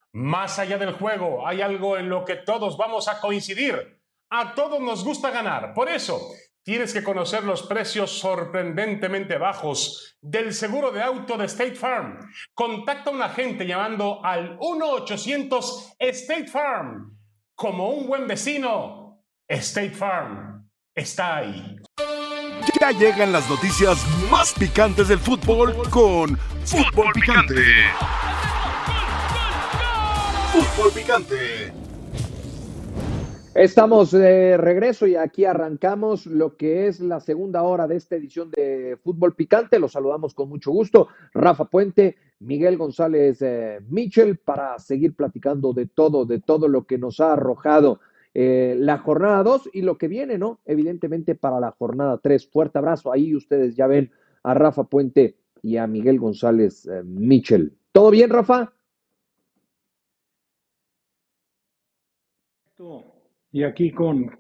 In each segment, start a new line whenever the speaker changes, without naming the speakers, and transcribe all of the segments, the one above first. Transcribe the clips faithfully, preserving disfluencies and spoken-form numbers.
Más allá del juego, hay algo en lo que todos vamos a coincidir. A todos nos gusta ganar. Por eso, tienes que conocer los precios sorprendentemente bajos del seguro de auto de State Farm. Contacta a un agente llamando al uno ochocientos State Farm. Como un buen vecino, State Farm está ahí.
Ya llegan las noticias más picantes del fútbol con Fútbol Picante. Fútbol Picante.
Estamos de regreso y aquí arrancamos lo que es la segunda hora de esta edición de Fútbol Picante. Los saludamos con mucho gusto. Rafa Puente, Miguel González eh, Mitchell, para seguir platicando de todo, de todo lo que nos ha arrojado eh, la jornada dos y lo que viene, ¿no? Evidentemente para la jornada tres. Fuerte abrazo. Ahí ustedes ya ven a Rafa Puente y a Miguel González eh, Mitchell. ¿Todo bien, Rafa?
Y aquí con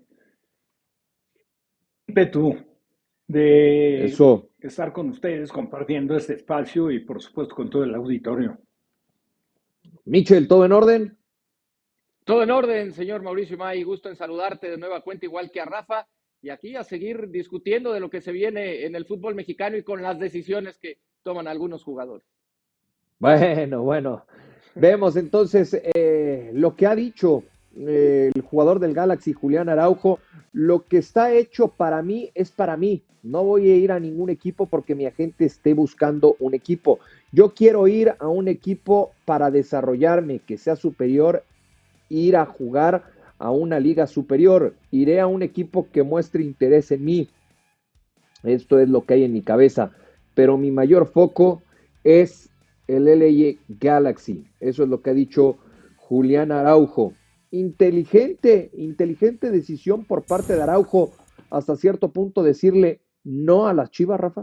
ímpetu de
Eso.
estar con ustedes compartiendo este espacio y por supuesto con todo el auditorio.
Mitchell, ¿todo en orden?
Todo en orden, señor Mauricio May, gusto en saludarte de nueva cuenta, igual que a Rafa, y aquí a seguir discutiendo de lo que se viene en el fútbol mexicano y con las decisiones que toman algunos jugadores.
Bueno, bueno, vemos entonces eh, lo que ha dicho eh, el jugador del Galaxy, Julián Araujo. Lo que está hecho para mí es para mí. No voy a ir a ningún equipo porque mi agente esté buscando un equipo. Yo quiero ir a un equipo para desarrollarme, que sea superior, ir a jugar a una liga superior. Iré a un equipo que muestre interés en mí. Esto es lo que hay en mi cabeza. Pero mi mayor foco es el L A Galaxy. Eso es lo que ha dicho Julián Araujo. Inteligente, inteligente decisión por parte de Araujo, hasta cierto punto decirle no a las Chivas, Rafa.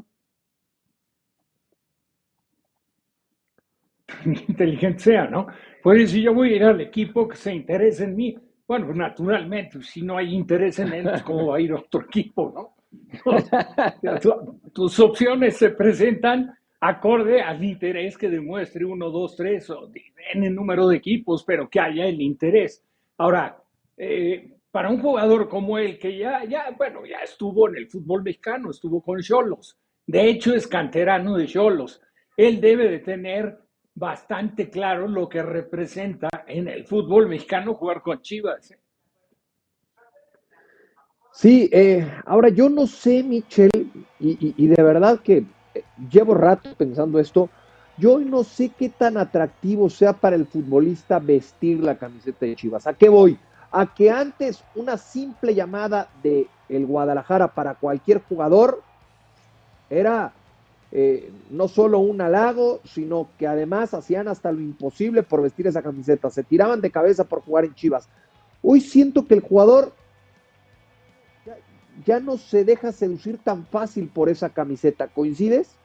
Inteligente sea, ¿no? Puede decir, yo voy a ir al equipo que se interese en mí. Bueno, pues naturalmente, si no hay interés en él, pues cómo va a ir a otro equipo, ¿no? Tus opciones se presentan acorde al interés que demuestre uno, dos, tres, o en el número de equipos, pero que haya el interés. Ahora, eh, para un jugador como él, que ya, ya, bueno, ya estuvo en el fútbol mexicano, estuvo con Xolos, de hecho es canterano de Xolos, él debe de tener bastante claro lo que representa en el fútbol mexicano jugar con Chivas.
Sí, eh, ahora yo no sé, Michel, y, y, y de verdad que llevo rato pensando esto, yo no sé qué tan atractivo sea para el futbolista vestir la camiseta de Chivas. ¿A qué voy? A que antes una simple llamada de el Guadalajara para cualquier jugador era eh, no solo un halago, sino que además hacían hasta lo imposible por vestir esa camiseta, se tiraban de cabeza por jugar en Chivas. Hoy siento que el jugador ya, ya no se deja seducir tan fácil por esa camiseta, ¿coincides?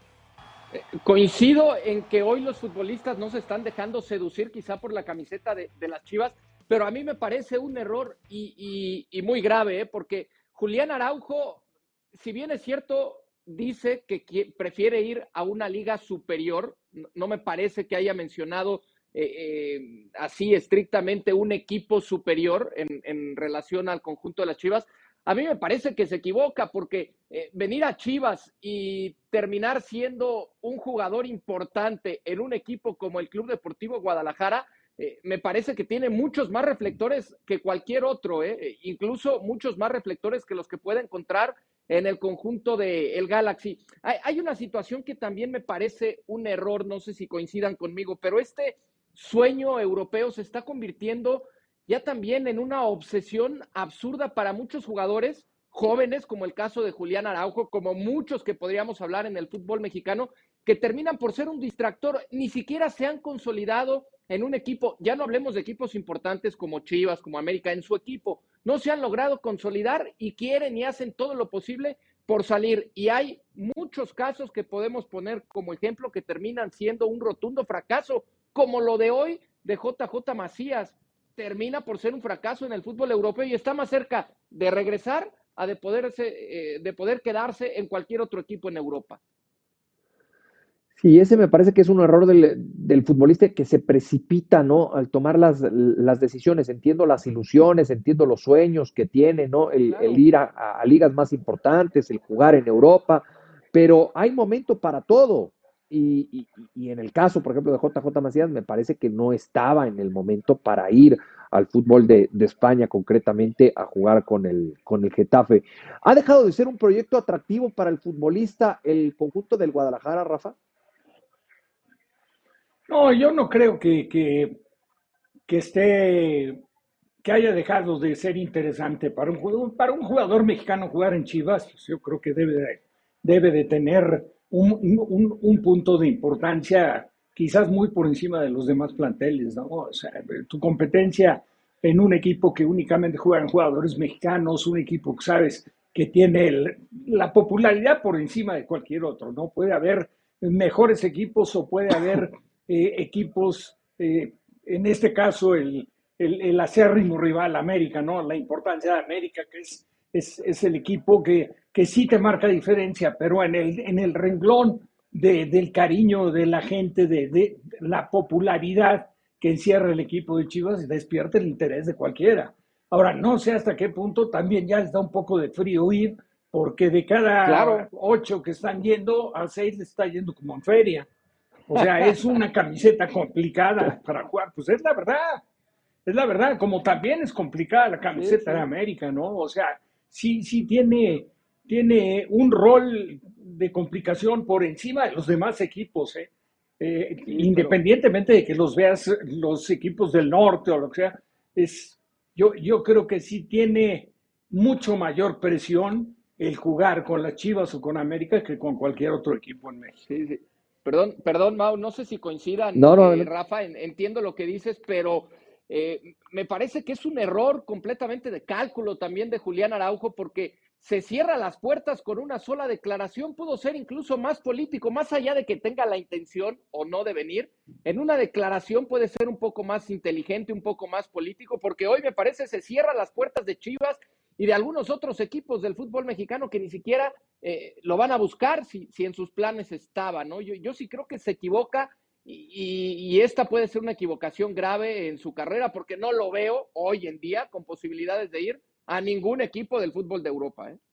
Coincido en que hoy los futbolistas no se están dejando seducir quizá por la camiseta de, de las Chivas, pero a mí me parece un error y, y, y muy grave, ¿eh? Porque Julián Araujo, si bien es cierto, dice que, que prefiere ir a una liga superior, no, no me parece que haya mencionado eh, eh, así estrictamente un equipo superior en, en relación al conjunto de las Chivas. A mí me parece que se equivoca porque eh, venir a Chivas y terminar siendo un jugador importante en un equipo como el Club Deportivo Guadalajara, eh, me parece que tiene muchos más reflectores que cualquier otro, eh, incluso muchos más reflectores que los que puede encontrar en el conjunto de el Galaxy. Hay, hay una situación que también me parece un error, no sé si coincidan conmigo, pero este sueño europeo se está convirtiendo ya también en una obsesión absurda para muchos jugadores jóvenes, como el caso de Julián Araujo, como muchos que podríamos hablar en el fútbol mexicano, que terminan por ser un distractor, ni siquiera se han consolidado en un equipo, ya no hablemos de equipos importantes como Chivas, como América, en su equipo, no se han logrado consolidar y quieren y hacen todo lo posible por salir. Y hay muchos casos que podemos poner como ejemplo que terminan siendo un rotundo fracaso, como lo de hoy de J J Macías. Termina por ser un fracaso en el fútbol europeo y está más cerca de regresar a de, poderse, eh, de poder quedarse en cualquier otro equipo en Europa.
Sí, ese me parece que es un error del, del futbolista que se precipita, ¿no? Al tomar las, las decisiones. Entiendo las ilusiones, entiendo los sueños que tiene, ¿no? El, el
Claro.
ir a, a ligas más importantes, el jugar en Europa, pero hay momento para todo. Y, y- y en el caso, por ejemplo, de J J Macías, me parece que no estaba en el momento para ir al fútbol de, de España, concretamente a jugar con el, con el Getafe. ¿Ha dejado de ser un proyecto atractivo para el futbolista el conjunto del Guadalajara, Rafa?
No, yo no creo que, que, que esté, que haya dejado de ser interesante para un jugador, para un jugador mexicano jugar en Chivas. Pues yo creo que debe de, debe de tener un, un, un punto de importancia quizás muy por encima de los demás planteles, ¿no? O sea, tu competencia en un equipo que únicamente juegan jugadores mexicanos, un equipo que sabes que tiene el- la popularidad por encima de cualquier otro, ¿no? Puede haber mejores equipos o puede haber eh, equipos, eh, en este caso el, el, el acérrimo rival América, ¿no? La importancia de América, que es, es, es el equipo que, que sí te marca diferencia, pero en el, en el renglón de, del cariño de la gente, de, de la popularidad que encierra el equipo de Chivas, despierta el interés de cualquiera. Ahora, no sé hasta qué punto también ya está un poco de frío ir, porque de cada
Claro.
ocho que están yendo, a seis está yendo como en feria. O sea, es una camiseta complicada para jugar. Pues es la verdad, es la verdad. Como también es complicada la
Sí,
camiseta de
sí.
América, ¿no? O sea, sí, sí tiene, tiene un rol de complicación por encima de los demás equipos, ¿eh? Eh,
Sí, pero
independientemente de que los veas los equipos del norte o lo que sea, es, yo, yo creo que sí tiene mucho mayor presión el jugar con las Chivas o con América que con cualquier otro equipo en México.
sí, sí. Perdón, perdón, Mau, no sé si coincidan,
No, no,
eh,
adelante.
Rafa, en- entiendo lo que dices, pero eh, me parece que es un error completamente de cálculo también de Julián Araujo, porque se cierra las puertas con una sola declaración, pudo ser incluso más político, más allá de que tenga la intención o no de venir, en una declaración puede ser un poco más inteligente, un poco más político, porque hoy me parece se cierra las puertas de Chivas y de algunos otros equipos del fútbol mexicano que ni siquiera eh, lo van a buscar si, si en sus planes estaba, ¿no? Yo, yo sí creo que se equivoca y, y, y esta puede ser una equivocación grave en su carrera porque no lo veo hoy en día con posibilidades de ir a ningún equipo del fútbol de Europa, ¿eh?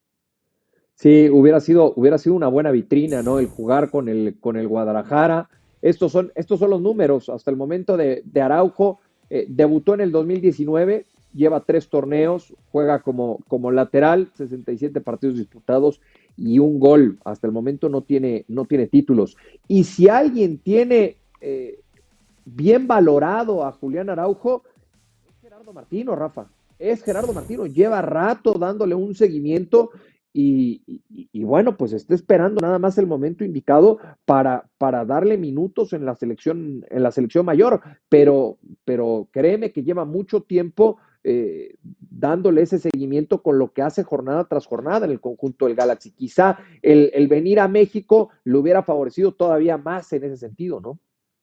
Sí, hubiera sido, hubiera sido una buena vitrina, ¿no? El jugar con el, con el Guadalajara. Estos son, estos son los números hasta el momento de, de Araujo. Eh, debutó en el dos mil diecinueve, lleva tres torneos, juega como, como lateral, sesenta y siete partidos disputados y un gol. Hasta el momento no tiene, no tiene títulos. Y si alguien tiene eh, bien valorado a Julián Araujo, es Gerardo Martino, Rafa. Es Gerardo Martino. Lleva rato dándole un seguimiento y, y, y bueno, pues está esperando nada más el momento indicado para, para darle minutos en la selección, en la selección mayor. Pero, pero créeme que lleva mucho tiempo eh, dándole ese seguimiento con lo que hace jornada tras jornada en el conjunto del Galaxy. Quizá el, el venir a México le hubiera favorecido todavía más en ese sentido, ¿no?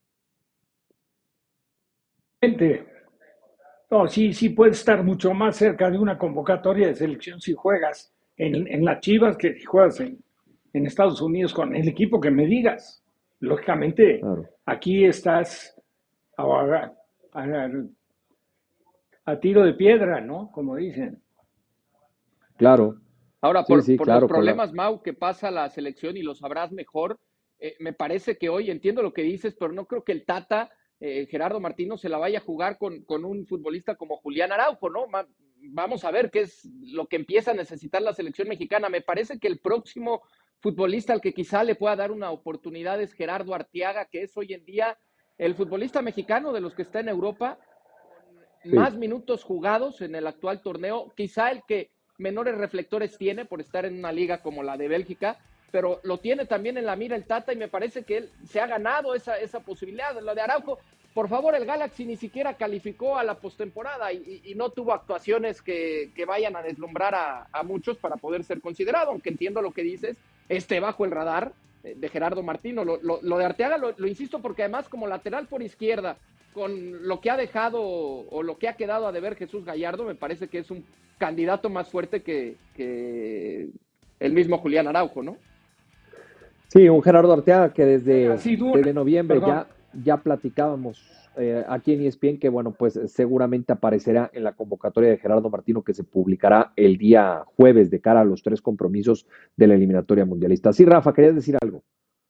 Gente, no, sí, sí puedes estar mucho más cerca de una convocatoria de selección si juegas en, en las Chivas que si juegas en, en Estados Unidos con el equipo que me digas. Lógicamente,
Claro,
aquí estás a, a- a tiro de piedra, ¿no? Como dicen.
claro.
Ahora,
Sí,
por,
sí,
por los
claro, con la,
problemas, Mau, que pasa la selección y lo sabrás mejor, eh, me parece que hoy entiendo lo que dices, pero no creo que el Tata, eh, Gerardo Martino, se la vaya a jugar con, con un futbolista como Julián Araujo, ¿no? Ma- vamos a ver qué es lo que empieza a necesitar la selección mexicana. Me parece que el próximo futbolista al que quizá le pueda dar una oportunidad es Gerardo Arteaga, que es hoy en día el futbolista mexicano de los que está en Europa con
sí.
más minutos jugados en el actual torneo, quizá el que menores reflectores tiene por estar en una liga como la de Bélgica, pero lo tiene también en la mira el Tata y me parece que él se ha ganado esa, esa posibilidad. Lo de Araujo, por favor, el Galaxy ni siquiera calificó a la postemporada y, y, y no tuvo actuaciones que, que vayan a deslumbrar a, a muchos para poder ser considerado, aunque entiendo lo que dices, esté bajo el radar de Gerardo Martino. Lo, lo, lo de Arteaga lo, lo insisto porque además como lateral por izquierda, con lo que ha dejado o lo que ha quedado a deber Jesús Gallardo, me parece que es un candidato más fuerte que, que el mismo Julián Araujo, ¿no?
Sí, un Gerardo Arteaga que desde,
Sí,
desde noviembre
Perdón.
ya, ya platicábamos eh, aquí en E S P N que, bueno, pues seguramente aparecerá en la convocatoria de Gerardo Martino que se publicará el día jueves de cara a los tres compromisos de la eliminatoria mundialista. Sí, Rafa, querías decir algo.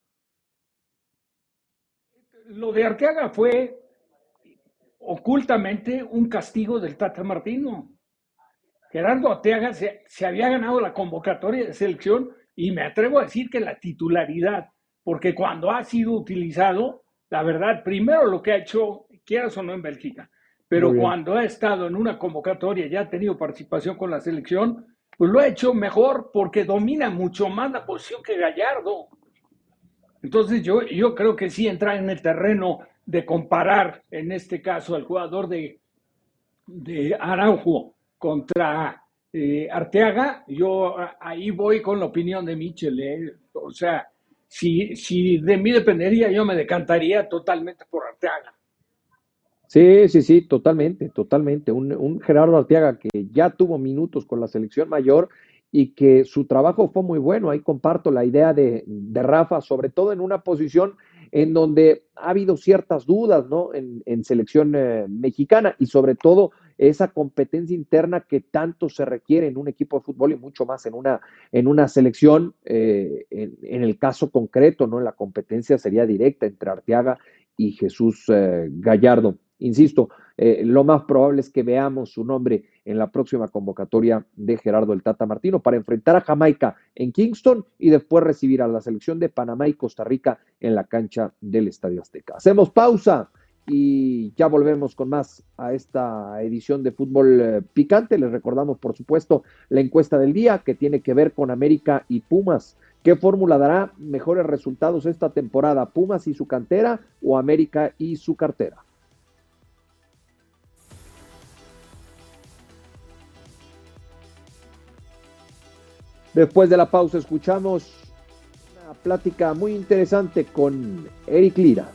Lo de Arteaga fue ocultamente un castigo del Tata Martino. Gerardo Arteaga se, se había ganado la convocatoria de selección y me atrevo a decir que la titularidad, porque cuando ha sido utilizado, la verdad, primero lo que ha hecho, quieras o no en Bélgica, pero cuando ha estado en una convocatoria y ha tenido participación con la selección, pues lo ha hecho mejor porque domina mucho más la posición que Gallardo. Entonces yo, yo creo que sí entra en el terreno de comparar, en este caso, al jugador de, de Araujo contra eh, Arteaga. Yo ahí voy con la opinión de Michel. Eh. O sea, si, si de mí dependería, yo me decantaría totalmente por Arteaga.
Sí, sí, sí, totalmente, totalmente. Un, un Gerardo Arteaga que ya tuvo minutos con la selección mayor y que su trabajo fue muy bueno. Ahí comparto la idea de, de Rafa, sobre todo en una posición en donde ha habido ciertas dudas, ¿no? En, en selección eh, mexicana y sobre todo esa competencia interna que tanto se requiere en un equipo de fútbol y mucho más en una, en una selección. Eh, en, en el caso concreto, ¿no? La competencia sería directa entre Arteaga y Jesús eh, Gallardo. Insisto, eh, lo más probable es que veamos su nombre en la próxima convocatoria de Gerardo el Tata Martino para enfrentar a Jamaica en Kingston y después recibir a la selección de Panamá y Costa Rica en la cancha del Estadio Azteca. Hacemos pausa y ya volvemos con más a esta edición de Fútbol eh, Picante. Les recordamos, por supuesto, la encuesta del día que tiene que ver con América y Pumas. ¿Qué fórmula dará mejores resultados esta temporada? ¿Pumas y su cantera o América y su cartera? Después de la pausa escuchamos una plática muy interesante con Eric Lira.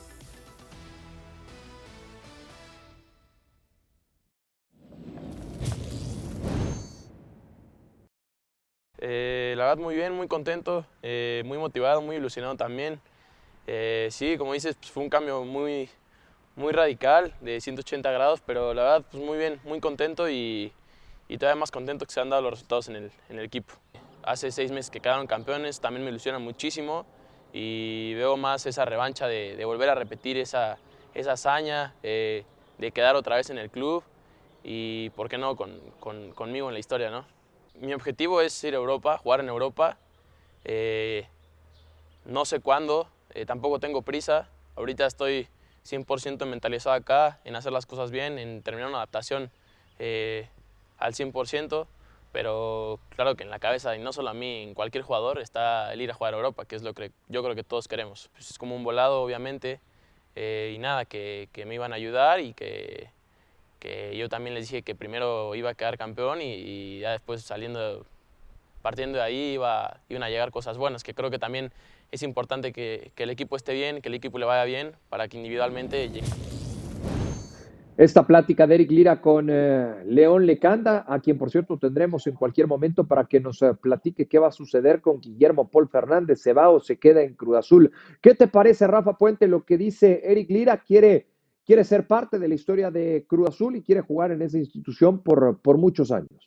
Eh, la verdad muy bien, muy contento, eh, muy motivado, muy ilusionado también. Eh, sí, como dices, pues fue un cambio muy, muy radical de ciento ochenta grados, pero la verdad pues muy bien, muy contento y, y todavía más contento que se han dado los resultados en el, en el equipo. Hace seis meses que quedaron campeones, también me ilusiona muchísimo y veo más esa revancha de, de volver a repetir esa, esa hazaña, eh, de quedar otra vez en el club y, ¿por qué no?, con, con, conmigo en la historia, ¿no? Mi objetivo es ir a Europa, jugar en Europa. Eh, no sé cuándo, eh, tampoco tengo prisa. Ahorita estoy cien por ciento mentalizado acá, en hacer las cosas bien, en terminar una adaptación eh, al cien por ciento. Pero claro que en la cabeza, y no solo a mí, en cualquier jugador, está el ir a jugar a Europa, que es lo que yo creo que todos queremos. Pues es como un volado, obviamente, eh, y nada, que, que me iban a ayudar y que... que yo también les dije que primero iba a quedar campeón y, y ya después saliendo, partiendo de ahí iba, iban a llegar cosas buenas, que creo que también es importante que, que el equipo esté bien, que el equipo le vaya bien, para que individualmente llegue.
Esta plática de Eric Lira con eh, León Lecanda, a quien por cierto tendremos en cualquier momento para que nos eh, platique qué va a suceder con Guillermo Paul Fernández, se va o se queda en Cruz Azul. ¿Qué te parece, Rafa Puente, lo que dice Eric Lira? Quiere... quiere ser parte de la historia de Cruz Azul y quiere jugar en esa institución por, por muchos años.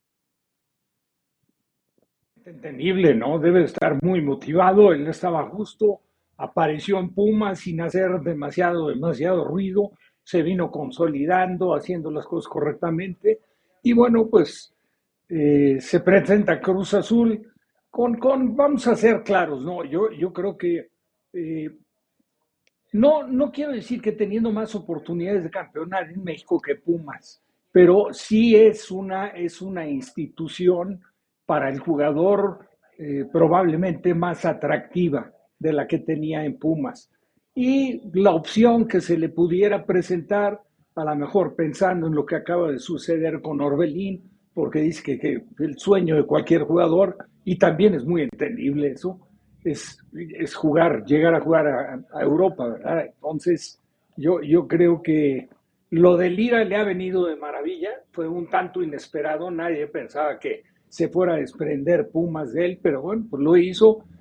Entendible, ¿no? Debe estar muy motivado, él estaba justo, apareció en Pumas sin hacer demasiado, demasiado ruido, se vino consolidando, haciendo las cosas correctamente, y bueno, pues eh, se presenta Cruz Azul con, con, vamos a ser claros, ¿no? Yo, yo creo que eh, No, no quiero decir que teniendo más oportunidades de campeonar en México que Pumas, pero sí es una, es una institución para el jugador eh, probablemente más atractiva de la que tenía en Pumas. Y la opción que se le pudiera presentar, a lo mejor pensando en lo que acaba de suceder con Orbelín, porque dice que, que el sueño de cualquier jugador, y también es muy entendible eso, Es, es jugar, llegar a jugar a, a Europa, ¿verdad? Entonces, yo, yo creo que lo de Lira le ha venido de maravilla, fue un tanto inesperado, nadie pensaba que se fuera a desprender Pumas de él, pero bueno, pues lo hizo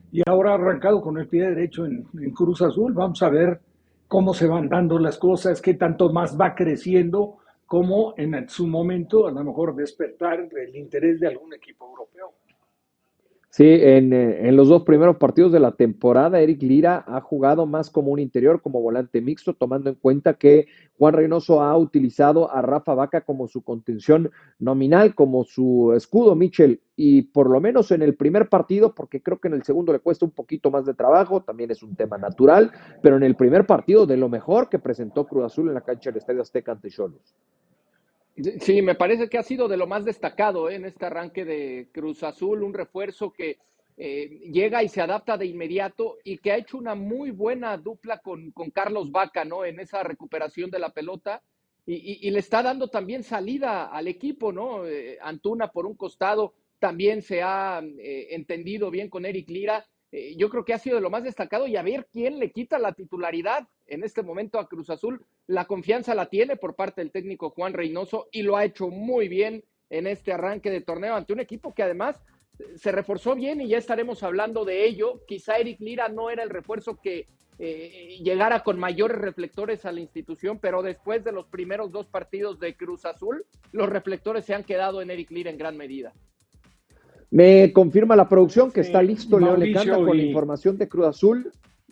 y ahora ha arrancado con el pie derecho en, en Cruz Azul. Vamos a ver cómo se van dando las cosas, qué tanto más va creciendo, como en su momento a lo mejor despertar el interés de algún equipo europeo.
Sí, en, eh, en los dos primeros partidos de la temporada, Eric Lira ha jugado más como un interior, como volante mixto, tomando en cuenta que Juan Reynoso ha utilizado a Rafa Vaca como su contención nominal, como su escudo, Michel, y por lo menos en el primer partido, porque creo que en el segundo le cuesta un poquito más de trabajo, también es un tema natural, pero en el primer partido de lo mejor que presentó Cruz Azul en la cancha del Estadio Azteca ante Xolos.
Sí, me parece que ha sido de lo más destacado, ¿eh? En este arranque de Cruz Azul, un refuerzo que eh, llega y se adapta de inmediato y que ha hecho una muy buena dupla con, con Carlos Vaca, ¿no? En esa recuperación de la pelota y, y, y le está dando también salida al equipo, ¿no? Eh, Antuna por un costado también se ha eh, entendido bien con Eric Lira. Eh, yo creo que ha sido de lo más destacado y a ver quién le quita la titularidad en este momento a Cruz Azul. La confianza la tiene por parte del técnico Juan Reynoso y lo ha hecho muy bien en este arranque de torneo ante un equipo que además se reforzó bien y ya estaremos hablando de ello. Quizá Eric Lira no era el refuerzo que eh, llegara con mayores reflectores a la institución, pero después de los primeros dos partidos de Cruz Azul, los reflectores se han quedado en Eric Lira en gran medida.
Me confirma la producción que
Sí,
está listo León Lecanda con
y...
la información de Cruz Azul.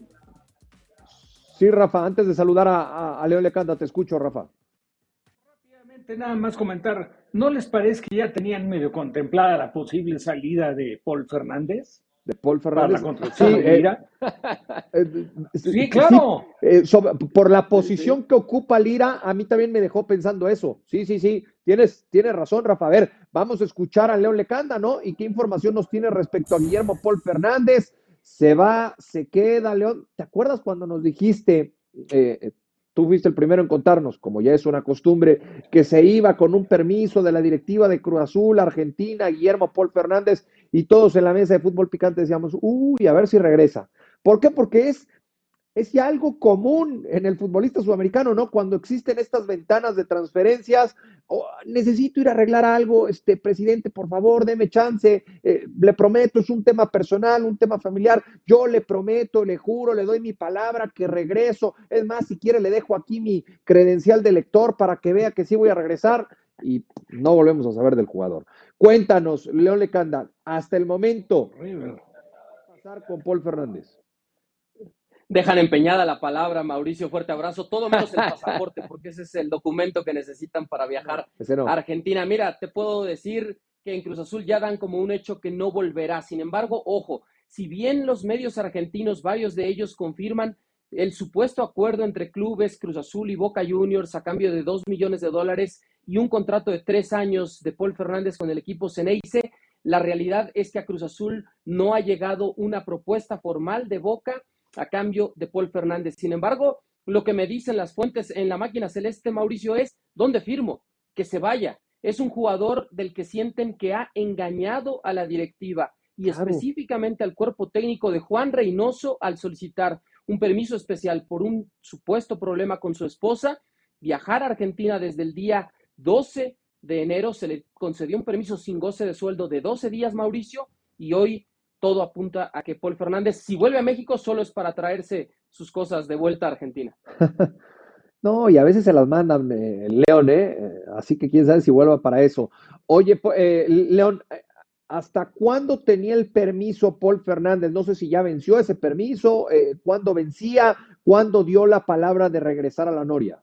Sí, Rafa, antes de saludar a, a, a León Lecanda, te escucho, Rafa.
Rápidamente, nada más comentar, ¿no les parece que ya tenían medio contemplada la posible salida de Paul Fernández?
De Paul Fernández.
Para la construcción
sí,
de Lira.
Eh, eh,
sí, claro.
Sí, eh, sobre, por la posición sí, sí. que ocupa Lira, a mí también me dejó pensando eso. Sí, sí, sí, tienes, tienes razón, Rafa. A ver, vamos a escuchar a León Lecanda, ¿no? ¿Y qué información nos tiene respecto a Guillermo Paul Fernández? Se va, se queda, León. ¿Te acuerdas cuando nos dijiste, eh, tú fuiste el primero en contarnos, como ya es una costumbre, que se iba con un permiso de la directiva de Cruz Azul, Argentina, Guillermo Paul Fernández, y todos en la mesa de Fútbol Picante decíamos, uy, a ver si regresa? ¿Por qué? Porque es, es ya algo común en el futbolista sudamericano, ¿no? Cuando existen estas ventanas de transferencias, oh, necesito ir a arreglar algo, este presidente, por favor, deme chance, eh, le prometo, es un tema personal, un tema familiar, yo le prometo, le juro, le doy mi palabra que regreso, es más, si quiere le dejo aquí mi credencial de lector para que vea que sí voy a regresar, y no volvemos a saber del jugador. Cuéntanos, León Lecanda, hasta el momento, ¿qué va a pasar con Paul Fernández?
Dejan empeñada la palabra, Mauricio, fuerte abrazo, todo menos el pasaporte, porque ese es el documento que necesitan para viajar no, no. a Argentina. Mira, te puedo decir que en Cruz Azul ya dan como un hecho que no volverá. Sin embargo, ojo, si bien los medios argentinos, varios de ellos confirman el supuesto acuerdo entre clubes Cruz Azul y Boca Juniors a cambio de dos millones de dólares y un contrato de tres años de Paul Fernández con el equipo Ceneice, la realidad es que a Cruz Azul no ha llegado una propuesta formal de Boca a cambio de Paul Fernández. Sin embargo, lo que me dicen las fuentes en la máquina celeste, Mauricio, es ¿dónde firmo? Que se vaya. Es un jugador del que sienten que ha engañado a la directiva y claro. específicamente al cuerpo técnico de Juan Reynoso al solicitar un permiso especial por un supuesto problema con su esposa, viajar a Argentina desde el día doce de enero, se le concedió un permiso sin goce de sueldo de doce días, Mauricio, y hoy todo apunta a que Paul Fernández, si vuelve a México, solo es para traerse sus cosas de vuelta a Argentina.
No, y a veces se las mandan, eh, León, ¿eh? Así que quién sabe si vuelva para eso. Oye, eh, León, ¿hasta cuándo tenía el permiso Paul Fernández? No sé si ya venció ese permiso, eh, ¿cuándo vencía? ¿Cuándo dio la palabra de regresar a la Noria?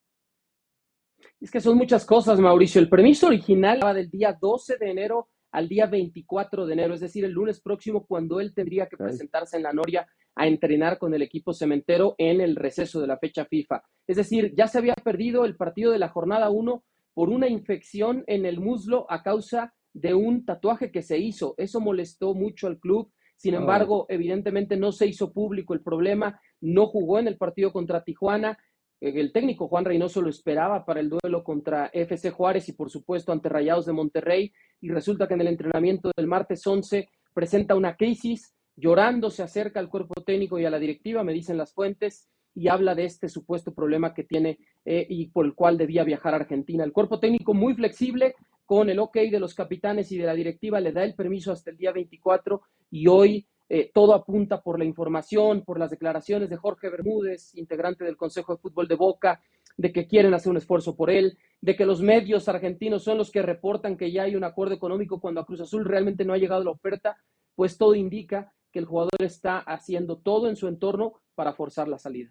Es que son muchas cosas, Mauricio. El permiso original va del día doce de enero al día veinticuatro de enero, es decir, el lunes próximo, cuando él tendría que presentarse en la Noria a entrenar con el equipo cementero en el receso de la fecha FIFA. Es decir, ya se había perdido el partido de la jornada uno por una infección en el muslo a causa de un tatuaje que se hizo. Eso molestó mucho al club. Sin embargo, oh. evidentemente no se hizo público el problema, no jugó en el partido contra Tijuana. El técnico Juan Reynoso lo esperaba para el duelo contra F C Juárez y por supuesto ante Rayados de Monterrey, y resulta que en el entrenamiento del martes once presenta una crisis, llorando se acerca al cuerpo técnico y a la directiva, me dicen las fuentes, y habla de este supuesto problema que tiene eh, y por el cual debía viajar a Argentina. El cuerpo técnico muy flexible, con el ok de los capitanes y de la directiva, le da el permiso hasta el día veinticuatro y hoy eh, todo apunta por la información, por las declaraciones de Jorge Bermúdez, integrante del Consejo de Fútbol de Boca, de que quieren hacer un esfuerzo por él, de que los medios argentinos son los que reportan que ya hay un acuerdo económico cuando a Cruz Azul realmente no ha llegado la oferta, pues todo indica que el jugador está haciendo todo en su entorno para forzar la salida.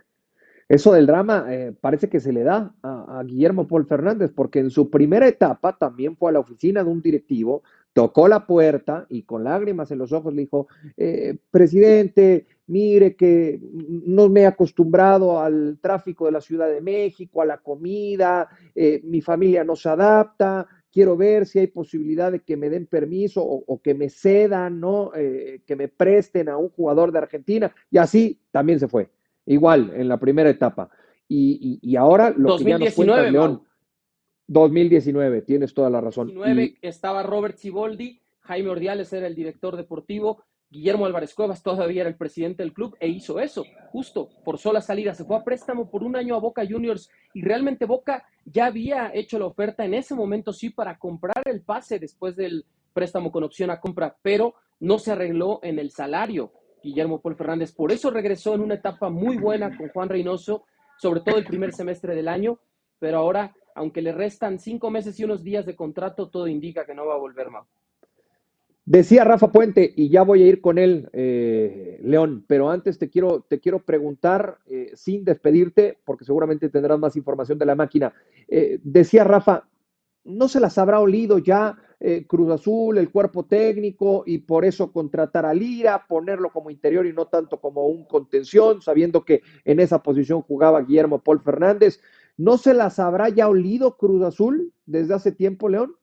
Eso del drama eh, parece que se le da a, a Guillermo Paul Fernández, porque en su primera etapa también fue a la oficina de un directivo, tocó la puerta y con lágrimas en los ojos le dijo, eh, presidente, mire que no me he acostumbrado al tráfico de la Ciudad de México, a la comida, eh, mi familia no se adapta, quiero ver si hay posibilidad de que me den permiso o, o que me cedan, ¿no? Eh, que me presten a un jugador de Argentina, y así también se fue. Igual, en la primera etapa. Y, y, y ahora lo
dos mil diecinueve,
que ya nos cuenta León, dos mil diecinueve, tienes toda la razón.
dos mil diecinueve
y,
estaba Robert Siboldi, Jaime Ordiales era el director deportivo, Guillermo Álvarez Cuevas todavía era el presidente del club e hizo eso, justo, forzó la salida, se fue a préstamo por un año a Boca Juniors y realmente Boca ya había hecho la oferta en ese momento sí para comprar el pase después del préstamo con opción a compra, pero no se arregló en el salario. Guillermo Paul Fernández, por eso regresó en una etapa muy buena con Juan Reynoso, sobre todo el primer semestre del año, pero ahora, aunque le restan cinco meses y unos días de contrato, todo indica que no va a volver más.
Decía Rafa Puente, y ya voy a ir con él, eh, León, pero antes te quiero, te quiero preguntar, eh, sin despedirte, porque seguramente tendrás más información de la máquina. Eh, decía Rafa, ¿no se las habrá olido ya eh, Cruz Azul, el cuerpo técnico, y por eso contratar a Lira, ponerlo como interior y no tanto como un contención, sabiendo que en esa posición jugaba Guillermo Paul Fernández? ¿No se las habrá ya olido Cruz Azul desde hace tiempo, León?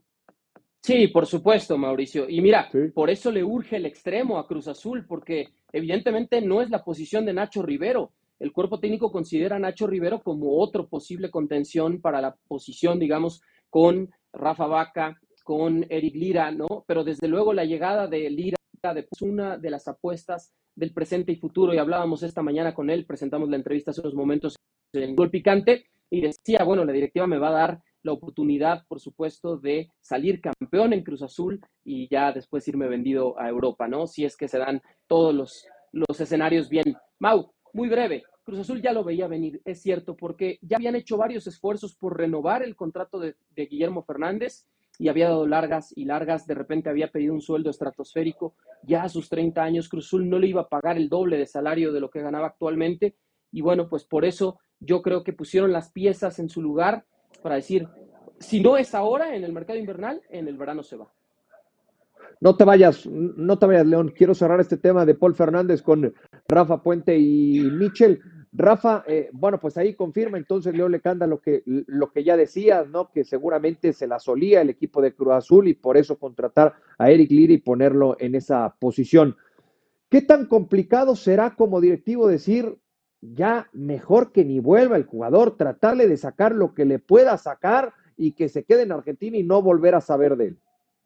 Sí, por supuesto, Mauricio. Y mira,
Sí.
por eso le urge el extremo a Cruz Azul, porque evidentemente no es la posición de Nacho Rivero. El cuerpo técnico considera a Nacho Rivero como otro posible contención para la posición, digamos, con Rafa Vaca, con Eric Lira, ¿no? Pero desde luego la llegada de Lira de una de las apuestas del presente y futuro, y hablábamos esta mañana con él, presentamos la entrevista hace unos momentos en Gol Picante, y decía, bueno, la directiva me va a dar la oportunidad, por supuesto, de salir campeón en Cruz Azul y ya después irme vendido a Europa, ¿no? Si es que se dan todos los, los escenarios bien. Mau, muy breve, Cruz Azul ya lo veía venir, es cierto, porque ya habían hecho varios esfuerzos por renovar el contrato de, de Guillermo Fernández y había dado largas y largas, de repente había pedido un sueldo estratosférico, ya a sus treinta años Cruz Azul no le iba a pagar el doble de salario de lo que ganaba actualmente, y bueno, pues por eso yo creo que pusieron las piezas en su lugar para decir, si no es ahora en el mercado invernal, en el verano se va.
No te vayas, no te vayas, León. Quiero cerrar este tema de Paul Fernández con Rafa Puente y Michel. Rafa, eh, bueno, pues ahí confirma entonces León Lecanda lo que, lo que ya decías, ¿no? Que seguramente se la solía el equipo de Cruz Azul y por eso contratar a Eric Lira y ponerlo en esa posición. ¿Qué tan complicado será como directivo decir, ya mejor que ni vuelva el jugador, tratarle de sacar lo que le pueda sacar y que se quede en Argentina y no volver a saber de él?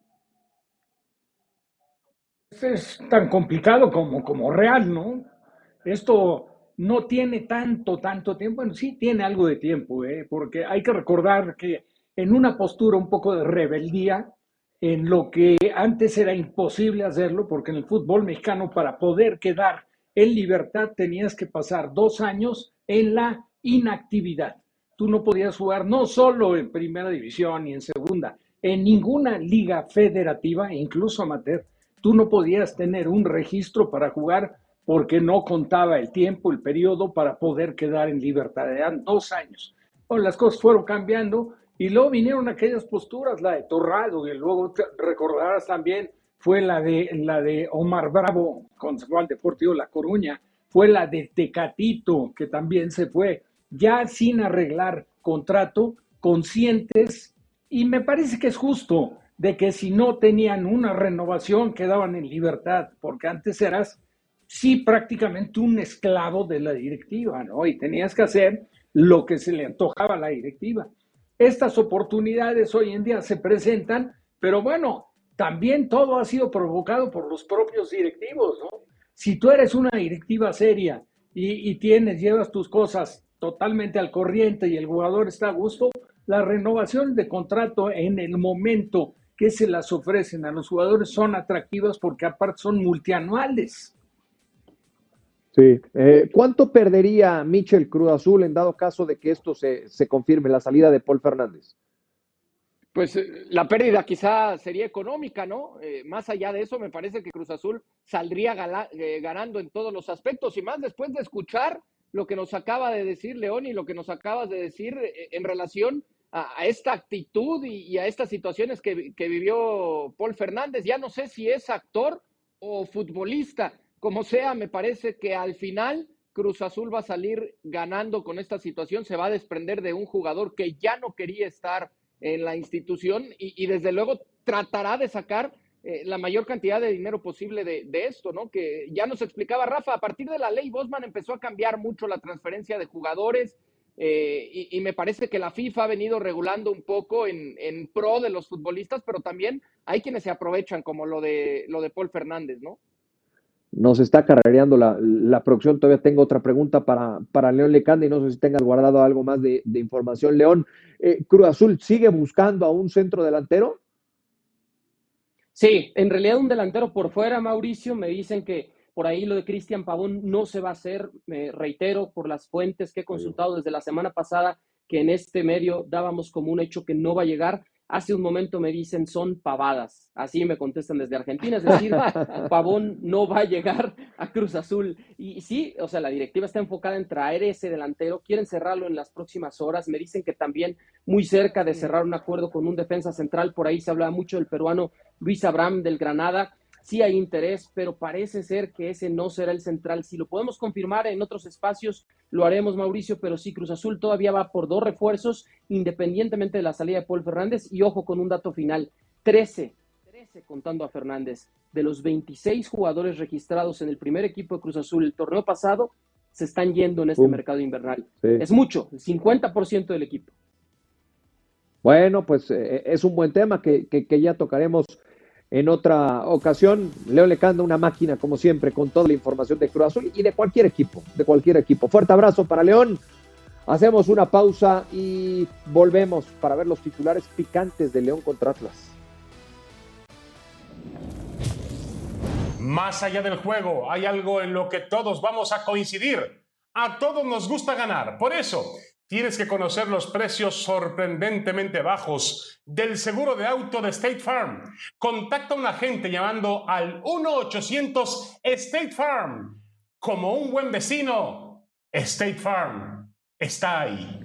Es tan complicado como, como real, ¿no? Esto no tiene tanto, tanto tiempo. Bueno, sí tiene algo de tiempo, ¿eh? Porque hay que recordar que en una postura un poco de rebeldía, en lo que antes era imposible hacerlo, porque en el fútbol mexicano para poder quedar en libertad tenías que pasar dos años en la inactividad. Tú no podías jugar no solo en primera división ni en segunda, en ninguna liga federativa, incluso amateur. Tú no podías tener un registro para jugar porque no contaba el tiempo, el periodo para poder quedar en libertad. Eran dos años. Bueno, las cosas fueron cambiando y luego vinieron aquellas posturas, la de Torrado, que luego te recordarás también fue la de, la de Omar Bravo, concejal deportivo La Coruña, fue la de Tecatito, que también se fue, ya sin arreglar contrato, conscientes, y me parece que es justo de que si no tenían una renovación quedaban en libertad, porque antes eras sí prácticamente un esclavo de la directiva, ¿no? Y tenías que hacer lo que se le antojaba a la directiva. Estas oportunidades hoy en día se presentan, pero bueno, también todo ha sido provocado por los propios directivos, ¿no? Si tú eres una directiva seria y, y tienes, llevas tus cosas totalmente al corriente y el jugador está a gusto, la renovación de contrato en el momento que se las ofrecen a los jugadores son atractivas porque aparte son multianuales.
Sí. Eh, ¿Cuánto perdería Michel Cruz Azul en dado caso de que esto se, se confirme, la salida de Paul Fernández?
Pues eh, la pérdida quizá sería económica, ¿no? Eh, más allá de eso, me parece que Cruz Azul saldría gala, eh, ganando en todos los aspectos y más después de escuchar lo que nos acaba de decir León y lo que nos acabas de decir eh, en relación a, a esta actitud y, y a estas situaciones que, que vivió Paul Fernández. Ya no sé si es actor o futbolista, como sea, me parece que al final Cruz Azul va a salir ganando con esta situación, se va a desprender de un jugador que ya no quería estar en la institución y, y desde luego tratará de sacar eh, la mayor cantidad de dinero posible de, de esto, ¿no? Que ya nos explicaba Rafa, a partir de la ley Bosman empezó a cambiar mucho la transferencia de jugadores eh, y, y me parece que la FIFA ha venido regulando un poco en, en pro de los futbolistas, pero también hay quienes se aprovechan, como lo de, lo de Paul Fernández, ¿no?
Nos está carrereando la, la producción. Todavía tengo otra pregunta para, para León Lecanda y no sé si tengas guardado algo más de, de información. León, eh, ¿Cruz Azul sigue buscando a un centro delantero?
Sí, en realidad un delantero por fuera, Mauricio. Me dicen que por ahí lo de Cristian Pavón no se va a hacer. Me reitero por las fuentes que he consultado desde la semana pasada que en este medio dábamos como un hecho que no va a llegar. Hace un momento me dicen son pavadas, así me contestan desde Argentina, es decir, Pavón no va a llegar a Cruz Azul. Y sí, o sea, la directiva está enfocada en traer ese delantero, quieren cerrarlo en las próximas horas, me dicen que también muy cerca de cerrar un acuerdo con un defensa central, por ahí se hablaba mucho del peruano Luis Abraham del Granada. Sí hay interés, pero parece ser que ese no será el central. Si lo podemos confirmar en otros espacios, lo haremos, Mauricio, pero sí, Cruz Azul todavía va por dos refuerzos, independientemente de la salida de Paul Fernández. Y ojo con un dato final, trece, trece contando a Fernández, de los veintiséis jugadores registrados en el primer equipo de Cruz Azul el torneo pasado, se están yendo en este um, mercado invernal. Sí. Es mucho, el cincuenta por ciento del equipo.
Bueno, pues eh, es un buen tema que, que, que ya tocaremos en otra ocasión. León Lecanda, una máquina como siempre con toda la información de Cruz Azul y de cualquier equipo, de cualquier equipo. Fuerte abrazo para León. Hacemos una pausa y volvemos para ver los titulares picantes de León contra Atlas.
Más allá del juego, hay algo en lo que todos vamos a coincidir. A todos nos gusta ganar. Por eso, tienes que conocer los precios sorprendentemente bajos del seguro de auto de State Farm. Contacta a un agente llamando al uno ochocientos State Farm. Como un buen vecino, State Farm está ahí.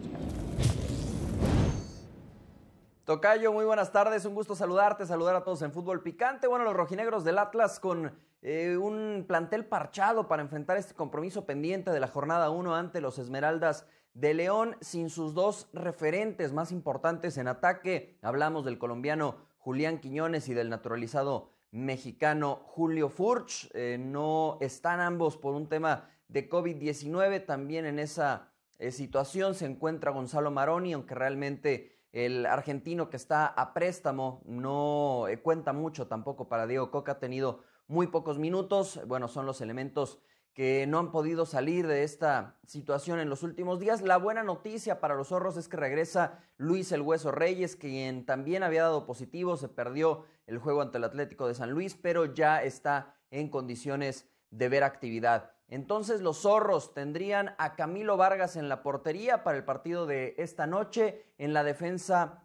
Tocayo, muy buenas tardes, un gusto saludarte, saludar a todos en Fútbol Picante. Bueno, los rojinegros del Atlas con eh, un plantel parchado para enfrentar este compromiso pendiente de la jornada uno ante los Esmeraldas de León, sin sus dos referentes más importantes en ataque. Hablamos del colombiano Julián Quiñones y del naturalizado mexicano Julio Furch. Eh, no están ambos por un tema de COVID diecinueve. También en esa eh, situación se encuentra Gonzalo Maroni, aunque realmente el argentino que está a préstamo no eh, cuenta mucho tampoco para Diego Coca. Ha tenido muy pocos minutos. Bueno, son los elementos que no han podido salir de esta situación en los últimos días. La buena noticia para los zorros es que regresa Luis El Hueso Reyes, quien también había dado positivo, se perdió el juego ante el Atlético de San Luis, pero ya está en condiciones de ver actividad. Entonces los zorros tendrían a Camilo Vargas en la portería para el partido de esta noche. En la defensa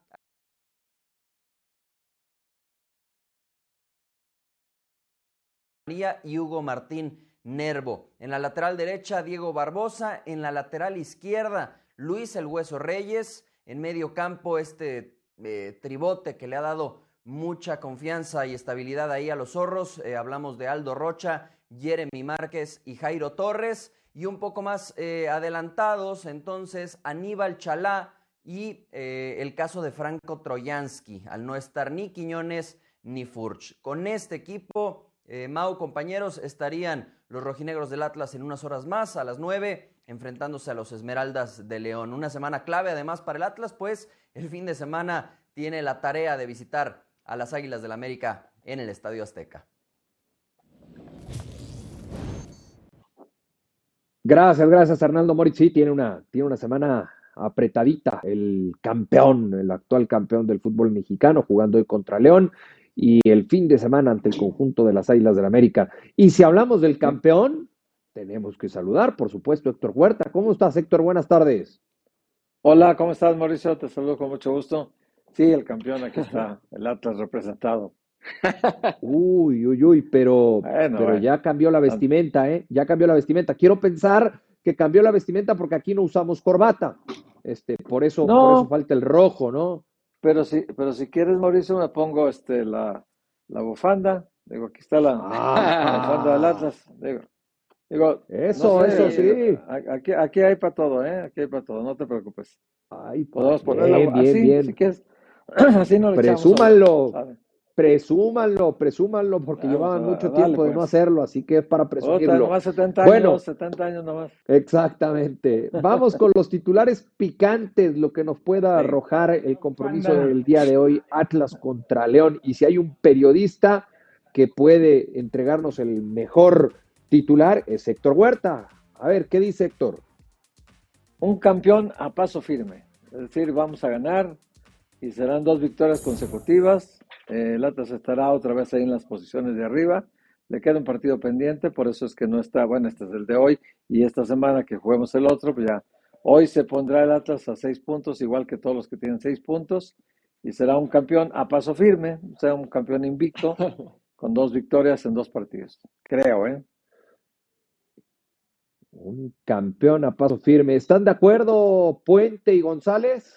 y Hugo Martín Nervo. En la lateral derecha, Diego Barbosa. En la lateral izquierda, Luis El Hueso Reyes. En medio campo, este eh, tribote que le ha dado mucha confianza y estabilidad ahí a los zorros. Eh, hablamos de Aldo Rocha, Jeremy Márquez y Jairo Torres. Y un poco más eh, adelantados, entonces, Aníbal Chalá y eh, el caso de Franco Troyansky, al no estar ni Quiñones ni Furch. Con este equipo, Eh, Mau, compañeros, estarían los rojinegros del Atlas en unas horas más, a las nueve, enfrentándose a los Esmeraldas de León. Una semana clave además para el Atlas, pues el fin de semana tiene la tarea de visitar a las Águilas del América en el Estadio Azteca.
Gracias, gracias Arnaldo Moritz. Sí, tiene una, tiene una semana apretadita el campeón, el actual campeón del fútbol mexicano, jugando hoy contra León y el fin de semana ante el conjunto de las Águilas del la América. Y si hablamos del campeón, tenemos que saludar, por supuesto, Héctor Huerta. ¿Cómo estás, Héctor? Buenas tardes.
Hola, ¿cómo estás, Mauricio? Te saludo con mucho gusto. Sí, el campeón, aquí está, el Atlas representado.
Uy, uy, uy, pero,
bueno,
pero
bueno.
ya cambió la vestimenta, ¿eh? Ya cambió la vestimenta. Quiero pensar que cambió la vestimenta porque aquí no usamos corbata. Este, por eso,
no,
por eso falta el rojo, ¿no?
Pero si, pero si quieres, Mauricio, me pongo este la, la bufanda. Digo, aquí está la,
ah.
la bufanda del Atlas. Digo, digo
eso,
no sé,
eso sí.
Aquí, aquí hay para todo, ¿eh? Aquí hay para todo, no te preocupes.
Ay,
podemos
bien,
ponerla
bien,
así,
bien.
si quieres. Así no le
presúmanlo,
echamos,
presúmanlo, presúmanlo, porque
Vamos
llevaban
a,
mucho
dale,
tiempo
pues.
de no hacerlo, así que es para presumirlo.
Otra, nomás setenta años, bueno, setenta años nomás.
Exactamente. Vamos con los titulares picantes, lo que nos pueda arrojar el compromiso del día de hoy, Atlas contra León. Y si hay un periodista que puede entregarnos el mejor titular, es Héctor Huerta. A ver, ¿qué dice Héctor?
Un campeón a paso firme. Es decir, vamos a ganar y serán dos victorias consecutivas. Eh, el Atlas estará otra vez ahí en las posiciones de arriba. Le queda un partido pendiente, por eso es que no está, bueno, este es el de hoy y esta semana que juguemos el otro, pues ya hoy se pondrá el Atlas a seis puntos, igual que todos los que tienen seis puntos, y será un campeón a paso firme, o sea, un campeón invicto con dos victorias en dos partidos, creo, ¿eh?
Un campeón a paso firme. ¿Están de acuerdo Puente y González?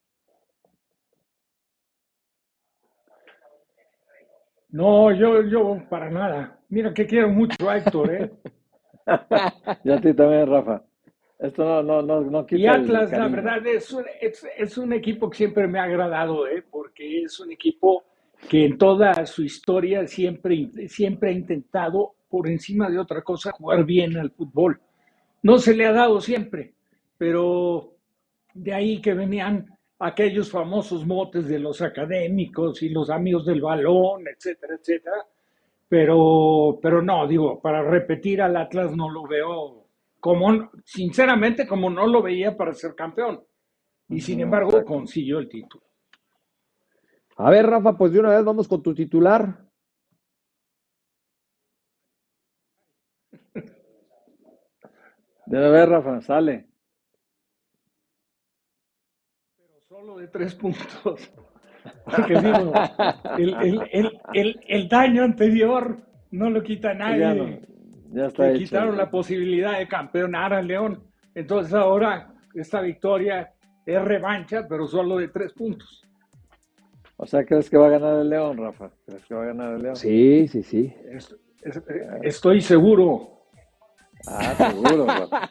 No, yo, yo para nada. Mira que quiero mucho a Héctor, ¿eh?
Y a ti también, Rafa. Esto no, no, no, no quita
Y Atlas,
el
la verdad, es un, es, es un equipo que siempre me ha agradado, ¿eh? Porque es un equipo que en toda su historia siempre, siempre ha intentado, por encima de otra cosa, jugar bien al fútbol. No se le ha dado siempre, pero de ahí que venían aquellos famosos motes de los académicos y los amigos del balón, etcétera, etcétera. Pero, pero no, digo, para repetir al Atlas no lo veo como, sinceramente, como no lo veía para ser campeón. Y sin embargo, exacto, consiguió el título.
A ver, Rafa, pues de una vez vamos con tu titular.
Debe ver, Rafa, sale.
Pero solo de tres puntos. Porque digo, el, el, el, el, el daño anterior no lo quita nadie.
Ya, no, ya está
Le
hecho,
quitaron
ya.
la posibilidad de campeonar a León. Entonces ahora esta victoria es revancha, pero solo de tres puntos.
O sea, ¿crees que va a ganar el León, Rafa? ¿Crees que va a ganar el León?
Sí, sí, sí.
Es, es, estoy seguro.
Ah, seguro, Rafa.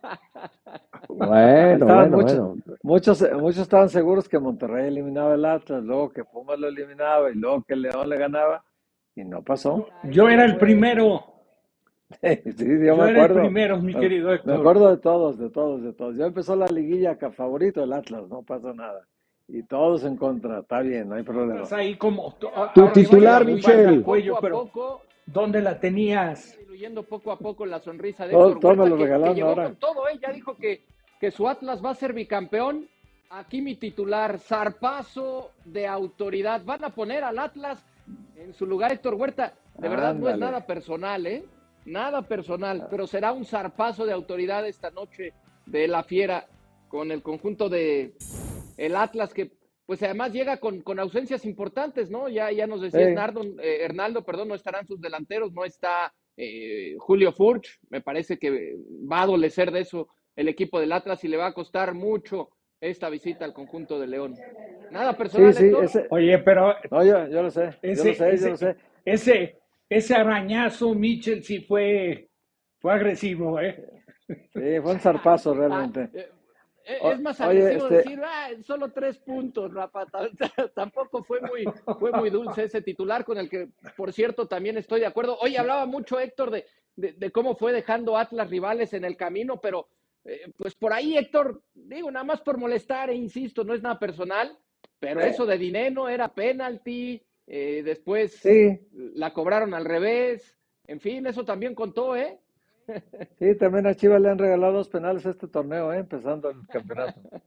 Bueno, bueno,
muchos,
bueno.
Muchos, muchos estaban seguros que Monterrey eliminaba el Atlas, luego que Pumas lo eliminaba y luego que León le ganaba y no pasó.
Yo era el primero.
Sí, yo,
yo
me
era
acuerdo.
el primero, mi querido Héctor.
Me acuerdo de todos, de todos, de todos. Ya empezó la liguilla que favorito el Atlas, no pasa nada. Y todos en contra, está bien, no hay problema.
Estás ahí como
tu titular, Michel.
Poco a poco,
¿dónde la tenías?
Diluyendo poco a poco la sonrisa de
Todo,
Héctor
todo me
Huerta,
lo
que,
regalaron
que llegó
ahora.
con todo, ¿eh? Ya dijo que, que su Atlas va a ser bicampeón. Aquí mi titular, zarpazo de autoridad. Van a poner al Atlas en su lugar, Héctor Huerta. De verdad
Ándale.
no es nada personal, ¿eh? Nada personal, pero será un zarpazo de autoridad esta noche de la Fiera con el conjunto de el Atlas, que pues además llega con, con ausencias importantes, ¿no? Ya, ya nos decía
Sí.
Hernando, eh, Hernaldo, perdón, no estarán sus delanteros, no está eh, Julio Furch, me parece que va a adolecer de eso el equipo del Atlas y le va a costar mucho esta visita al conjunto de León. Nada personal,
Sí, sí,
Héctor.
ese...
Oye, pero
No, yo, yo lo sé,
ese,
yo lo sé,
ese,
yo lo sé.
Ese, ese arañazo, Michel, sí fue, fue agresivo, ¿eh?
Sí, fue un zarpazo realmente.
Ah, eh, eh,
O-
es más
oye,
agresivo
este-
decir, ah, solo tres puntos, Rafa. T- t- Tampoco fue muy, fue muy dulce ese titular con el que, por cierto, también estoy de acuerdo. Oye, hablaba mucho Héctor de, de, de cómo fue dejando Atlas rivales en el camino, pero eh, pues por ahí, Héctor, digo, nada más por molestar, e insisto, no es nada personal, pero eso de Dineno era penalti, eh, después
Sí,
la cobraron al revés, en fin, eso también contó, ¿eh?
sí, también a Chivas le han regalado dos penales este torneo, ¿eh? Empezando el campeonato.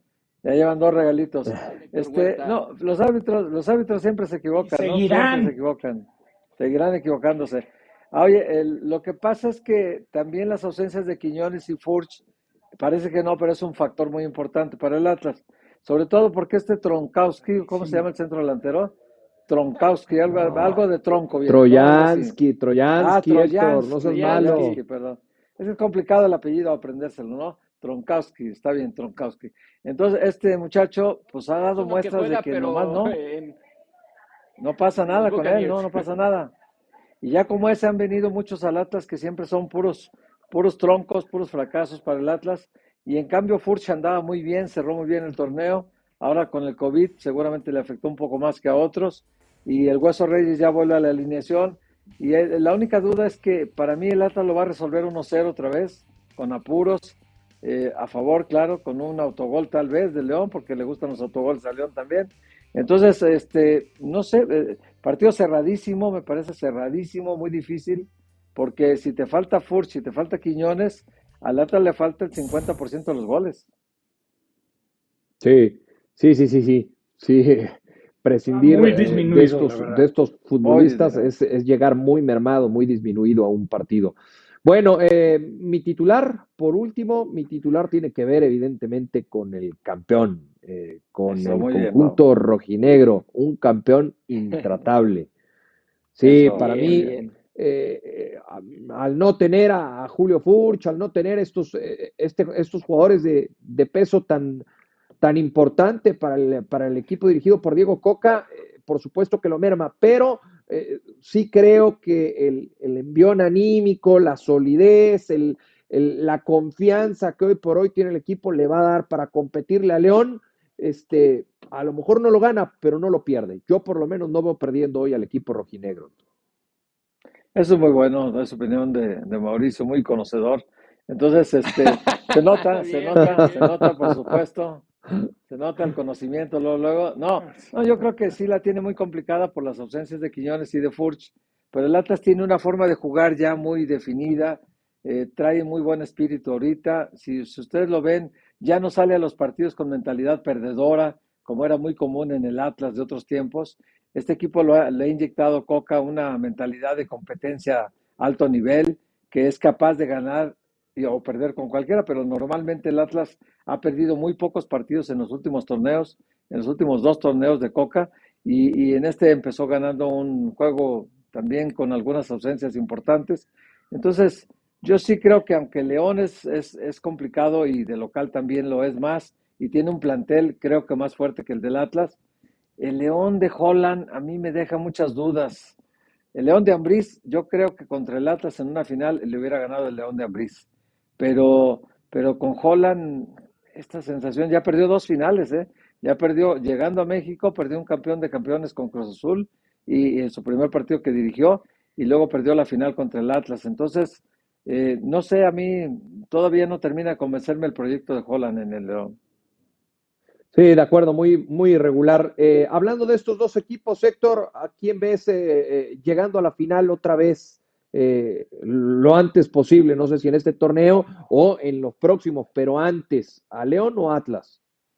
Ya llevan dos regalitos. Este, no, los árbitros, los árbitros siempre se equivocan, ¿no? Siempre se equivocan. Seguirán equivocándose. Ah, oye, el, lo que pasa es que también las ausencias de Quiñones y Furch, parece que no, pero es un factor muy importante para el Atlas. Sobre todo porque este Tronkowski, ¿cómo sí. se llama el centro delantero? Tronkowski, algo, no. algo de tronco. Bien,
Troyansky, ¿no? Troyansky,
ah,
Héctor,
Troyansky,
no seas malo.
Perdón. Es complicado el apellido aprendérselo, ¿no? Tronkowski, está bien, Tronkowski. Entonces, este muchacho, pues ha dado muestras que fuera, de que nomás no. En... No pasa nada con él, no, no pasa nada. Y ya como ese han venido muchos al Atlas que siempre son puros, puros troncos, puros fracasos para el Atlas. Y en cambio Furch andaba muy bien, cerró muy bien el torneo. Ahora con el COVID seguramente le afectó un poco más que a otros. Y el Hueso Reyes ya vuelve a la alineación. Y la única duda es que para mí el Atlas lo va a resolver uno cero otra vez, con apuros. Eh, a favor, claro, con un autogol tal vez de León, porque le gustan los autogoles a León también. Entonces, este, no sé, eh, partido cerradísimo, me parece cerradísimo, muy difícil, porque si te falta Furch, si te falta Quiñones, al Atlas le falta el cincuenta por ciento de los goles.
Sí, sí, sí, sí, sí, sí. Prescindir eh, de, estos, de estos futbolistas es, es llegar muy mermado, muy disminuido a un partido. Bueno, eh, mi titular, por último, mi titular tiene que ver evidentemente con el campeón, eh, con Eso, el conjunto bien, ¿no? rojinegro, un campeón intratable. Sí, Eso, para bien, mí, bien. Eh, al no tener a Julio Furch, al no tener estos, eh, este, estos jugadores de, de peso tan, tan importante para el, para el equipo dirigido por Diego Coca, eh, por supuesto que lo merma, pero eh, sí creo que el, el envión anímico, la solidez, el, el, la confianza que hoy por hoy tiene el equipo le va a dar para competirle a León. Este, a lo mejor no lo gana, pero no lo pierde. Yo por lo menos no veo perdiendo hoy al equipo rojinegro.
Eso es muy bueno, es opinión de, de Mauricio, muy conocedor. Entonces, este, se nota, se nota, se nota, por supuesto. Se nota el conocimiento luego, luego. No, no, yo creo que sí la tiene muy complicada por las ausencias de Quiñones y de Furch, pero el Atlas tiene una forma de jugar ya muy definida, eh, trae muy buen espíritu ahorita. Si, si ustedes lo ven, ya no sale a los partidos con mentalidad perdedora, como era muy común en el Atlas de otros tiempos. Este equipo lo ha, le ha inyectado Coca una mentalidad de competencia a alto nivel, que es capaz de ganar o perder con cualquiera, pero normalmente el Atlas ha perdido muy pocos partidos en los últimos torneos, en los últimos dos torneos de Coca, y, y en este empezó ganando un juego también con algunas ausencias importantes. Entonces, yo sí creo que aunque León es, es, es complicado y de local también lo es más, y tiene un plantel creo que más fuerte que el del Atlas, el León de Holland a mí me deja muchas dudas. El León de Ambriz, yo creo que contra el Atlas en una final le hubiera ganado el León de Ambriz. Pero, pero con Holland, esta sensación, ya perdió dos finales, ¿eh? Ya perdió, llegando a México, perdió un campeón de campeones con Cruz Azul y, y en su primer partido que dirigió, y luego perdió la final contra el Atlas. Entonces, eh, no sé, a mí todavía no termina de convencerme el proyecto de Holland en el León.
Sí, de acuerdo, muy, muy irregular. Eh, hablando de estos dos equipos, Héctor, ¿a quién ves eh, eh, llegando a la final otra vez? Eh, lo antes posible, no sé si en este torneo o en los próximos, pero antes, ¿a León o Atlas?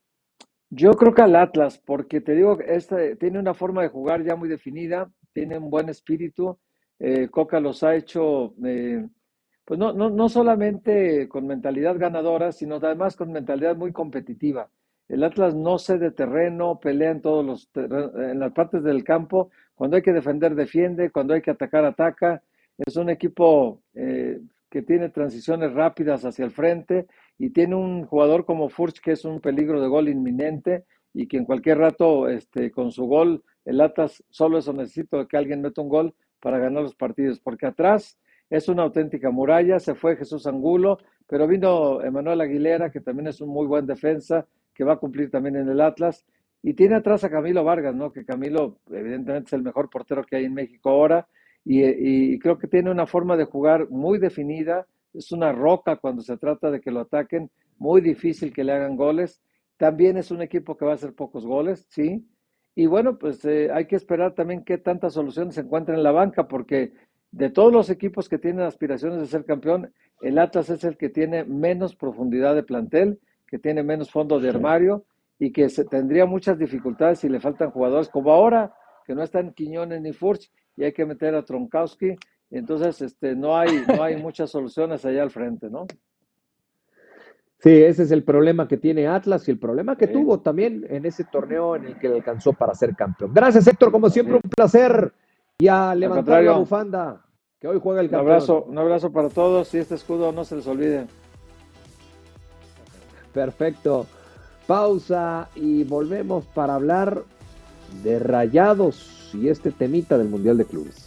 Yo creo que al Atlas, porque te digo, este tiene una forma de jugar ya muy definida, tiene un buen espíritu, eh, Coca los ha hecho, eh, pues no, no, no solamente con mentalidad ganadora, sino además con mentalidad muy competitiva. El Atlas no cede terreno, pelea en todos los en las partes del campo, cuando hay que defender, defiende, cuando hay que atacar, ataca. Es un equipo eh, que tiene transiciones rápidas hacia el frente y tiene un jugador como Furch que es un peligro de gol inminente y que en cualquier rato este, con su gol, el Atlas solo eso necesita que alguien meta un gol para ganar los partidos, porque atrás es una auténtica muralla. Se fue Jesús Angulo, pero vino Emanuel Aguilera, que también es un muy buen defensa, que va a cumplir también en el Atlas, y tiene atrás a Camilo Vargas, ¿no? Que Camilo evidentemente es el mejor portero que hay en México ahora. Y, y creo que tiene una forma de jugar muy definida, es una roca cuando se trata de que lo ataquen, muy difícil que le hagan goles. También es un equipo que va a hacer pocos goles, sí. Y bueno, pues eh, hay que esperar también qué tantas soluciones se encuentran en la banca, porque de todos los equipos que tienen aspiraciones de ser campeón, el Atlas es el que tiene menos profundidad de plantel, que tiene menos fondo de armario, y que se tendría muchas dificultades si le faltan jugadores, como ahora, que no están Quiñones ni Furch, y hay que meter a Tronkowski, y entonces este, no hay, no hay muchas soluciones allá al frente, ¿no?
Sí, ese es el problema que tiene Atlas y el problema que sí. tuvo también en ese torneo en el que le alcanzó para ser campeón. Gracias, Héctor, como siempre, sí. un placer. Y a levantar la bufanda, que hoy juega el campeón.
Un abrazo, un abrazo para todos y este escudo no se les olvide.
Perfecto. Pausa y volvemos para hablar de Rayados y este temita del Mundial de Clubes.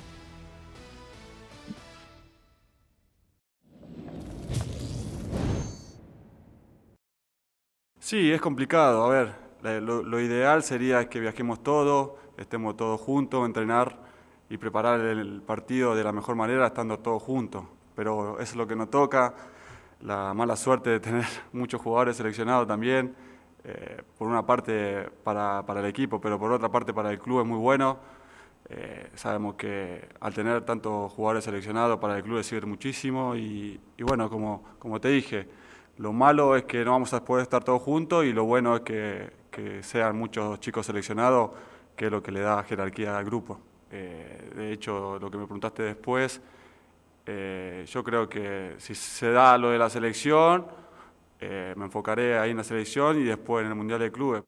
Sí, es complicado. A ver, lo, lo ideal sería que viajemos todos, estemos todos juntos, entrenar y preparar el partido de la mejor manera estando todos juntos. Pero eso es lo que nos toca. La mala suerte de tener muchos jugadores seleccionados también, eh, por una parte para, para el equipo, pero por otra parte para el club es muy bueno. Eh, sabemos que al tener tantos jugadores seleccionados para el club sirve muchísimo y, y bueno, como, como te dije, lo malo es que no vamos a poder estar todos juntos y lo bueno es que, que sean muchos chicos seleccionados, que es lo que le da jerarquía al grupo. Eh, de hecho, lo que me preguntaste después, eh, yo creo que si se da lo de la selección, eh, me enfocaré ahí en la selección y después en el Mundial de Clubes.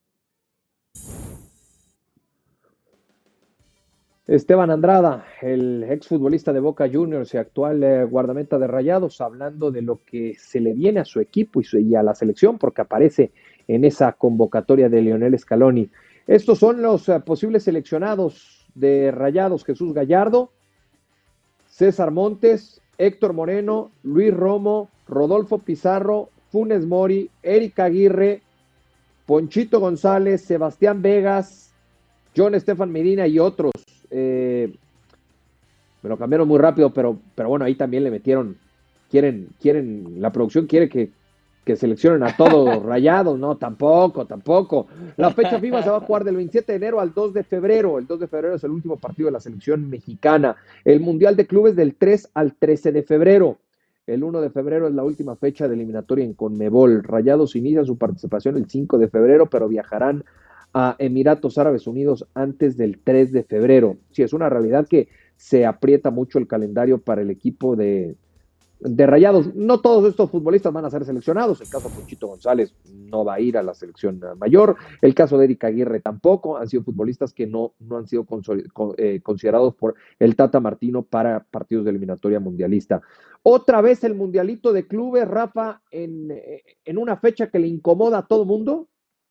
Esteban Andrada, el exfutbolista de Boca Juniors y actual eh, guardameta de Rayados, hablando de lo que se le viene a su equipo y, su, y a la selección, porque aparece en esa convocatoria de Lionel Scaloni. Estos son los uh, posibles seleccionados de Rayados: Jesús Gallardo, César Montes, Héctor Moreno, Luis Romo, Rodolfo Pizarro, Funes Mori, Eric Aguirre, Ponchito González, Sebastián Vegas, John Estefan Medina y otros. Eh, me lo cambiaron muy rápido, pero, pero bueno, ahí también le metieron, quieren, quieren, la producción quiere que, que seleccionen a todos Rayados, no, tampoco, tampoco. La fecha FIFA se va a jugar del veintisiete de enero al dos de febrero, el dos de febrero es el último partido de la selección mexicana, el Mundial de Clubes del tres al trece de febrero, el uno de febrero es la última fecha de eliminatoria en Conmebol. Rayados inicia su participación el cinco de febrero, pero viajarán a Emiratos Árabes Unidos antes del tres de febrero. Sí, es una realidad que se aprieta mucho el calendario para el equipo de, de Rayados. No todos estos futbolistas van a ser seleccionados. El caso de Ponchito González no va a ir a la selección mayor. El caso de Eric Aguirre tampoco. Han sido futbolistas que no, no han sido consol- con, eh, considerados por el Tata Martino para partidos de eliminatoria mundialista. Otra vez el mundialito de clubes, Rafa, en, en una fecha que le incomoda a todo mundo.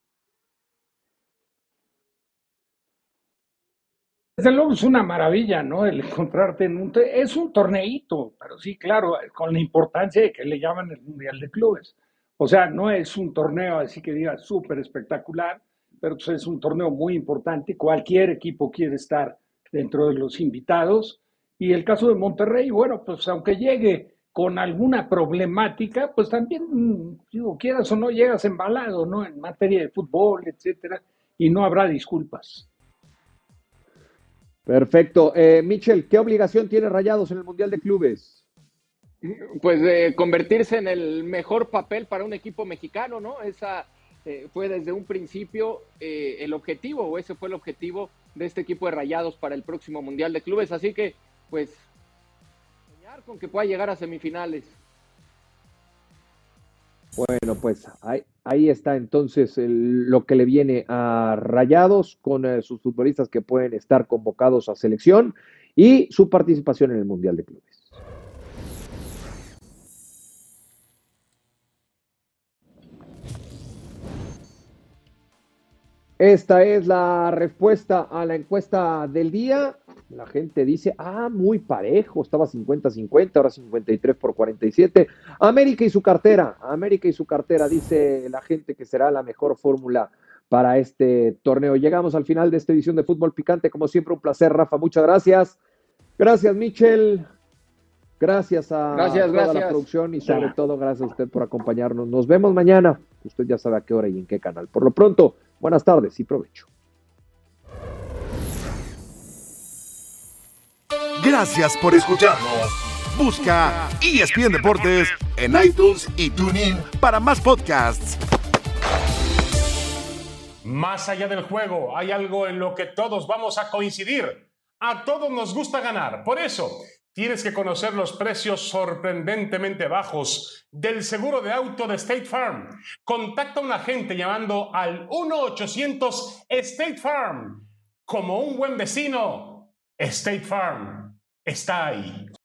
Desde luego es una maravilla, ¿no? El encontrarte en un... Es un torneíto, pero sí, claro, con la importancia de que le llaman el Mundial de Clubes. O sea, no es un torneo así que diga súper espectacular, pero pues es un torneo muy importante. Cualquier equipo quiere estar dentro de los invitados. Y el caso de Monterrey, bueno, pues aunque llegue con alguna problemática, pues también, digo, quieras o no, llegas embalado, ¿no? En materia de fútbol, etcétera, y no habrá disculpas.
Perfecto. Eh, Michel, ¿qué obligación tiene Rayados en el Mundial de Clubes?
Pues eh, convertirse en el mejor papel para un equipo mexicano, ¿no? Esa eh, fue desde un principio eh, el objetivo, o ese fue el objetivo de este equipo de Rayados para el próximo Mundial de Clubes. Así que, pues, soñar con que pueda llegar a semifinales.
Bueno, pues ahí, ahí está entonces el, lo que le viene a Rayados con eh, sus futbolistas que pueden estar convocados a selección y su participación en el Mundial de Clubes. Esta es la respuesta a la encuesta del día. La gente dice, ah, muy parejo, estaba cincuenta cincuenta, ahora cincuenta y tres por cuarenta y siete. América y su cartera, América y su cartera, dice la gente que será la mejor fórmula para este torneo. Llegamos al final de esta edición de Fútbol Picante, como siempre un placer, Rafa, muchas gracias. Gracias, Michel. Gracias a
gracias,
toda
gracias.
la producción y sobre todo gracias a usted por acompañarnos. Nos vemos mañana, usted ya sabe a qué hora y en qué canal. Por lo pronto, buenas tardes y provecho.
Gracias por escucharnos. Busca E S P N Deportes en iTunes y TuneIn para más podcasts.
Más allá del juego, hay algo en lo que todos vamos a coincidir. A todos nos gusta ganar. Por eso, tienes que conocer los precios sorprendentemente bajos del seguro de auto de State Farm. Contacta a un agente llamando al uno ochocientos State Farm. Como un buen vecino, State Farm está ahí.